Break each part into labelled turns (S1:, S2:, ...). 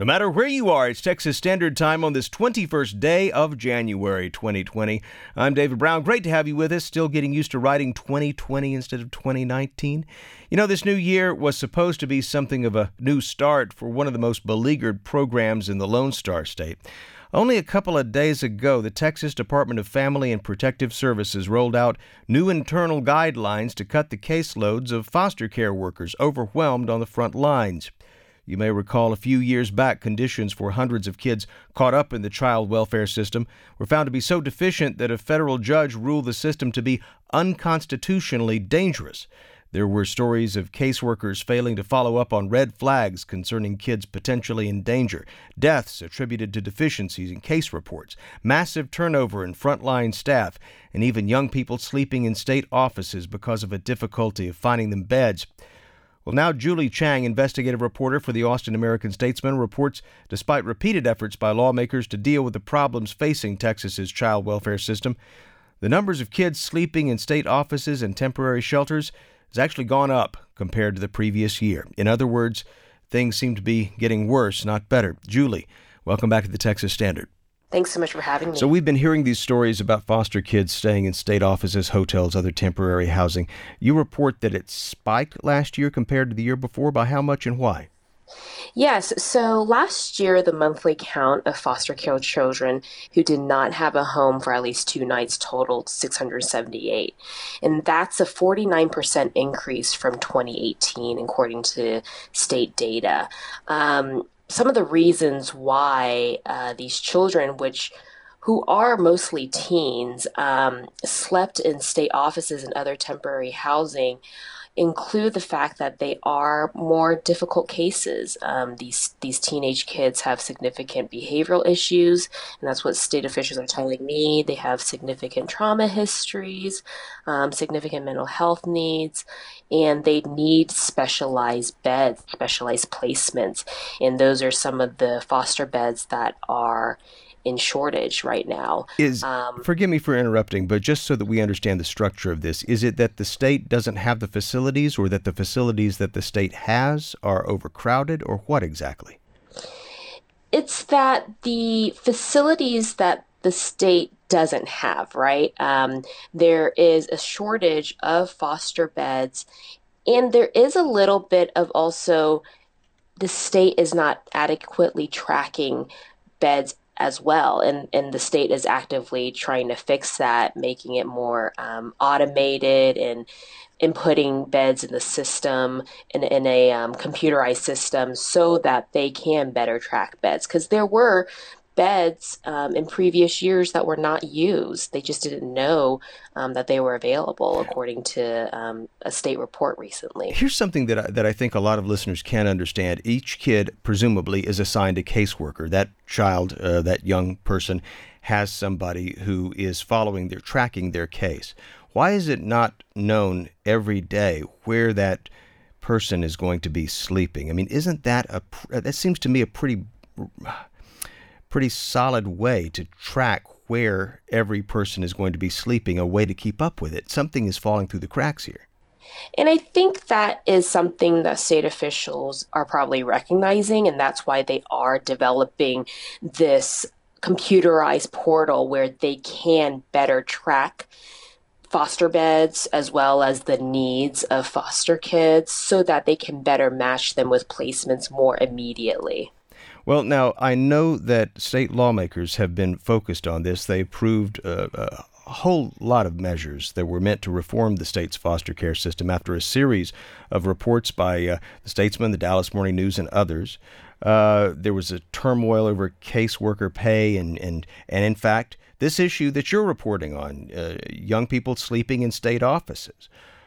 S1: No matter where you are, it's Texas Standard Time on this 21st day of January 2020. I'm David Brown. Great to have you with us. Still getting used to writing 2020 instead of 2019. You know, this new year was supposed to be something of a new start for one of the most beleaguered programs in the Lone Star State. Only a couple of days ago, the Texas Department of Family and Protective Services rolled out new internal guidelines to cut the caseloads of foster care workers overwhelmed on the front lines. You may recall a few years back, conditions for hundreds of kids caught up in the child welfare system were found to be so deficient that a federal judge ruled the system to be unconstitutionally dangerous. There were stories of caseworkers failing to follow up on red flags concerning kids potentially in danger, deaths attributed to deficiencies in case reports, massive turnover in frontline staff, and even young people sleeping in state offices because of a difficulty of finding them beds. Well, now Julie Chang, investigative reporter for the Austin American-Statesman, reports despite repeated efforts by lawmakers to deal with the problems facing Texas's child welfare system, the numbers of kids sleeping in state offices and temporary shelters has actually gone up compared to the previous year. In other words, things seem to be getting worse, not better. Julie, welcome back to the Texas Standard.
S2: Thanks so much for having me.
S1: So we've been hearing these stories about foster kids staying in state offices, hotels, other temporary housing. You report that it spiked last year compared to the year before. By how much and why?
S2: Yes, so last year, the monthly count of foster care children who did not have a home for at least 2 nights totaled 678. And that's a 49% increase from 2018, according to state data. Some of the reasons why these children, who are mostly teens, slept in state offices and other temporary housing include the fact that they are more difficult cases. These teenage kids have significant behavioral issues, and that's what state officials are telling me. They have significant trauma histories, significant mental health needs, and they need specialized beds, specialized placements. And those are some of the foster beds that are in shortage right now.
S1: Forgive me for interrupting, but just so that we understand the structure of this, is it that the state doesn't have the facilities, or that the facilities that the state has are overcrowded, or what exactly?
S2: It's that the facilities that the state doesn't have, right? There is a shortage of foster beds, and there is a little bit of also the state is not adequately tracking beds as well, and the state is actively trying to fix that, making it more automated and inputting beds in the system in a computerized system so that they can better track beds, because there were beds in previous years that were not used. They just didn't know that they were available, according to a state report recently.
S1: Here's something that I think a lot of listeners can understand. Each kid, presumably, is assigned a caseworker. That child, that young person, has somebody who is tracking their case. Why is it not known every day where that person is going to be sleeping? I mean, isn't that that seems to me a pretty solid way to track where every person is going to be sleeping, a way to keep up with it. Something is falling through the cracks here.
S2: And I think that is something that state officials are probably recognizing, and that's why they are developing this computerized portal where they can better track foster beds as well as the needs of foster kids so that they can better match them with placements more immediately.
S1: Well, now, I know that state lawmakers have been focused on this. They approved a whole lot of measures that were meant to reform the state's foster care system after a series of reports by the Statesman, the Dallas Morning News, and others. There was a turmoil over caseworker pay and in fact, this issue that you're reporting on, young people sleeping in state offices.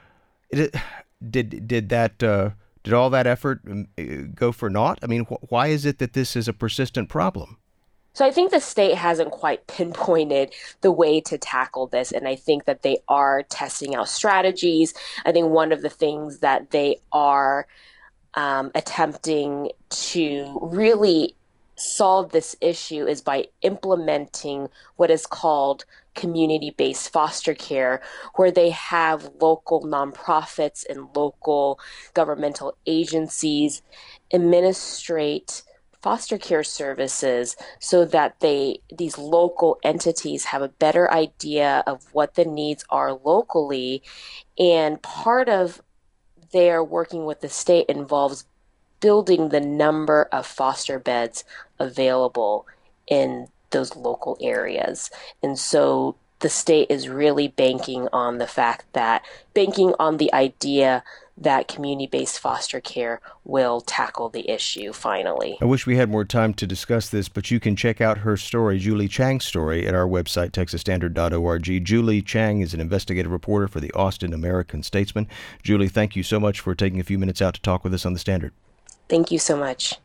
S1: Did all that effort go for naught? I mean, why is it that this is a persistent problem?
S2: So I think the state hasn't quite pinpointed the way to tackle this, and I think that they are testing out strategies. I think one of the things that they are attempting to really solve this issue is by implementing what is called community-based foster care, where they have local nonprofits and local governmental agencies administrate foster care services so that these local entities have a better idea of what the needs are locally. And part of their working with the state involves building the number of foster beds available in those local areas. And so the state is really banking on the idea that community-based foster care will tackle the issue finally.
S1: I wish we had more time to discuss this, but you can check out her story, Julie Chang's story, at our website, texasstandard.org. Julie Chang is an investigative reporter for the Austin American-Statesman. Julie, thank you so much for taking a few minutes out to talk with us on The Standard.
S2: Thank you so much.